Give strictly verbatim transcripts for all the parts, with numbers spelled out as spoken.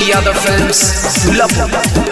Yadav films Dullapur.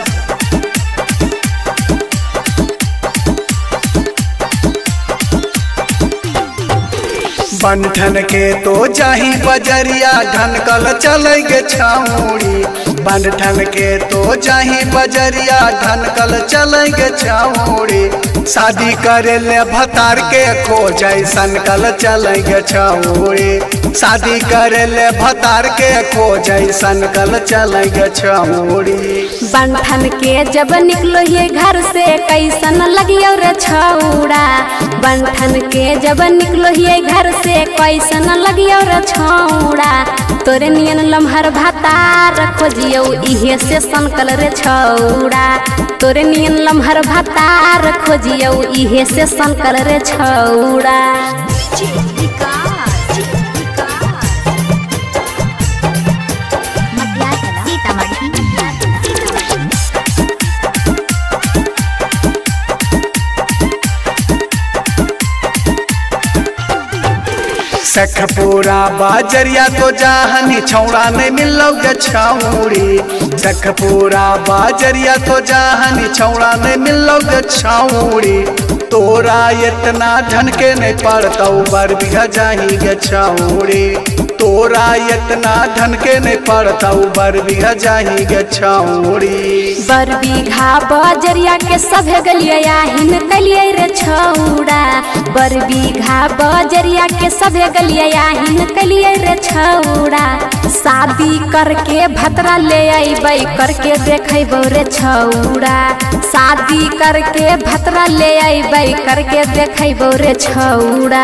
बंठन के तो जाही बजरिया ढनकल चलेगे छाऊड़ी। बंठन के तो जाही बजरिया ढनकल चलेगे छाऊड़ी। शादी करे ले भतार के खो जैसन कल चलेगे छाऊड़ी। शादी करे ले भतार के खो जैसन कल चलेगे छाऊड़ी। बंठन के जब निकलो ये घर से कैसन लगियो रे छौड़ा। बंठन के जब निकलो ये घर से कैसन लगियो रे छौड़ा। तोरे नियन लम्हर भातार खोजियो इहे से सनकल रे छौड़ा। तोरे नियन लम्हर भातार खोजियो इहे से सनकल रे छौड़ा। सखपुरा बाजरिया तो जहानी छौड़ा नहीं मिलोगे छाऊड़ी। सखपुरा बाजरिया तो जहानी छौड़ा नहीं मिलोगे छाऊड़ी। तोरा इतना ढनके नहीं पड़ता बर बिघा जाएंगे छाऊड़ी। तोरा इतना ढनके नहीं पड़ता बर बिघा जाएंगे छाऊड़ी। बर बीघा बजरिया के सभे गलिया हिन कलिए रे छौड़ा। बर बीघा बजरिया के सभे गलिया हिन कलिए रे छौड़ा। शादी करके भतरा ले अइबै करके देखैबो रे छौड़ा। शादी करके भतरा ले अइबै करके देखैबो रे छौड़ा।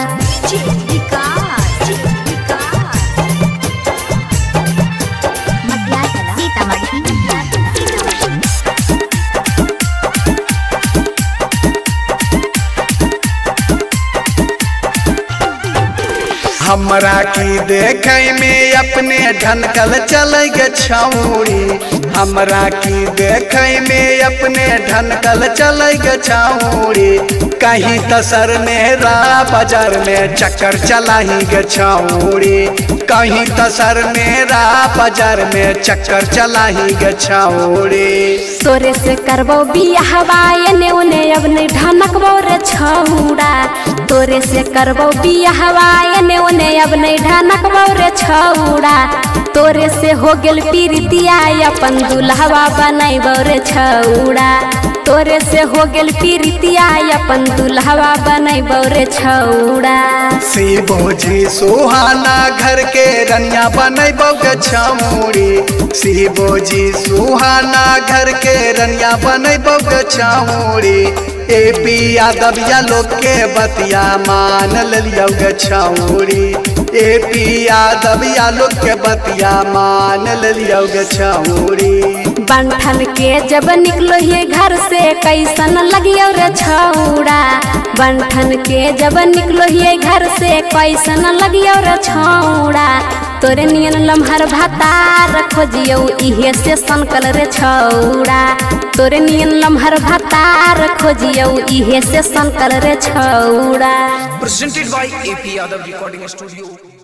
हमरा की देखे में अपने ढनकल चलेगे छाऊड़ी। हमरा की देखे में अपने ढनकल चलेगे छाऊड़ी। कहीं तसर मेरा बाजार में चक्कर चलाएंगे छाऊड़ी। कहीं तसर मेरा बाजार में चक्कर चलाएंगे छाऊड़ी। तोरे से करबो बियाहवा एने ओने अब नहीं ढनकबो रे छौड़ा। तोरे से करबो बियाहवा एने ओने अब नहीं ढनकबो रे छौड़ा। तोरे से हो गेल पीरितिया अपन दुल्हवा बनैबो रे छौड़ा। तोरे से हो गेल पीरितिया अपन दुल्हवा बनैबो रे छौड़ा। शिवो जी सुहाना घर के रनिया बनैबो गे छाऊड़ी। शिवो जी सुहाना घर के रनिया बनैबो गे छाऊड़ी। ए पी यादव या लोग के बतिया मान लियो गे छाऊड़ी। ए पी यादव या लोग के बतिया मान लियो गे छाऊड़ी। बंठन के जब निकलो ये घर से कैसन लगियो रे छौड़ा। बंठन के जब निकलो ये घर से कैसन लगियो रे छौड़ा। तोरे नियन लम्हर भातार खोजियो इहे से सनकल रे छौड़ा। तोरे नियन लम्हर भातार खोजियो इहे से सनकल रे छौड़ा। Presented by A P Yadav Recording Studio।